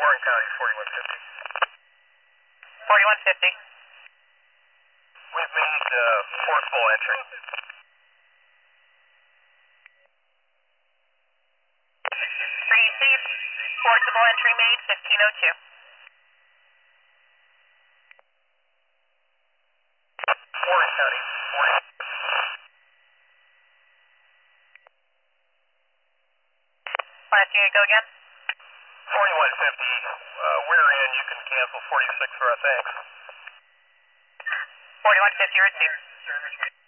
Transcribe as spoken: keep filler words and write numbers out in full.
Warren County, forty-one fifty. forty-one fifty. We've made uh, forcible entry. Received. Forcible entry made, fifteen oh two. Warren County, forty. Last unit, go again. forty-one fifty, uh, we're in. You can cancel forty-six for our thanks. forty-one fifty received.